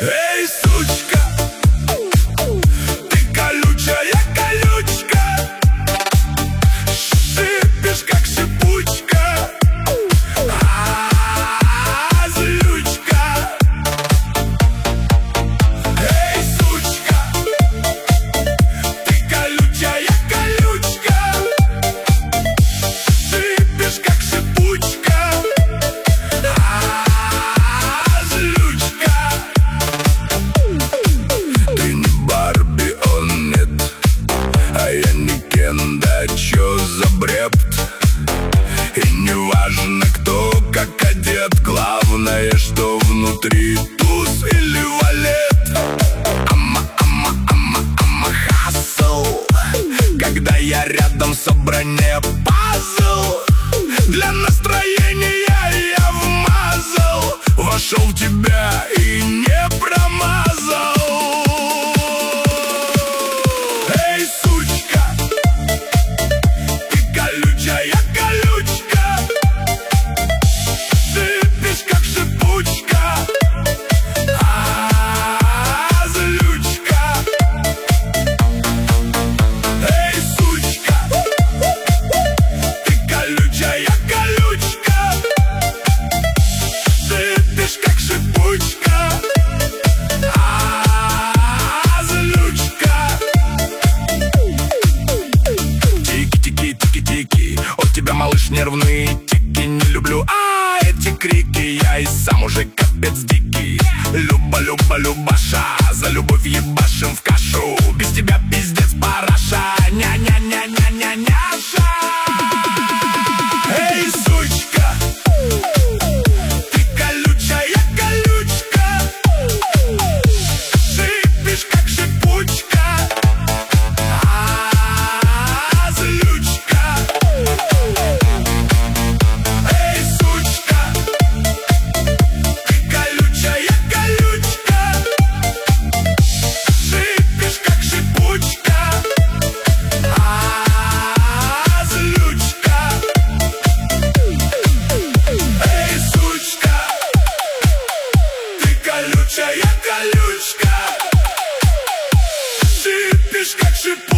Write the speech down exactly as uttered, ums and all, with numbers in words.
Эй, сучка, ты колючая колючка, шипишь, как шипучка, а, злючка. Эй, сучка, ты колючая колючка, шипишь, как шипучка, а, злючка. Ты не Барби, он нет, а я не Кен, да чё за бред? И не важно, кто как одет, главное, что внутри туз или валет. Ама, ама, ама, ама, хасл. Когда я рядом, собрание пазл. Для настроения я вмазал, вошел в тебя и не промазал. Эй, сучка, ты колючая колючка, шипишь, как шипучка, а, злючка. Эй, сучка, ты колючая колючка, шипишь, как шипучка, а, злючка. Тики-тики-тики-тики, от тебя, малыш, нервные тики. Не люблю, а, эти крики, я и сам уже капец дикий. Люба, люба, любаша, за любовь ебашим в кашу. Без тебя пиздец параша, ня-ня-ня-ня-ня-няша. Эй, сучка, ты колючая колючка, шипишь, как шипучка, а, злючка. Эй, сучка, ты колючая колючка, шипишь, как шипучка, а, злючка. Эй, сучка, ты колючая колючка, шипишь, как шипучка.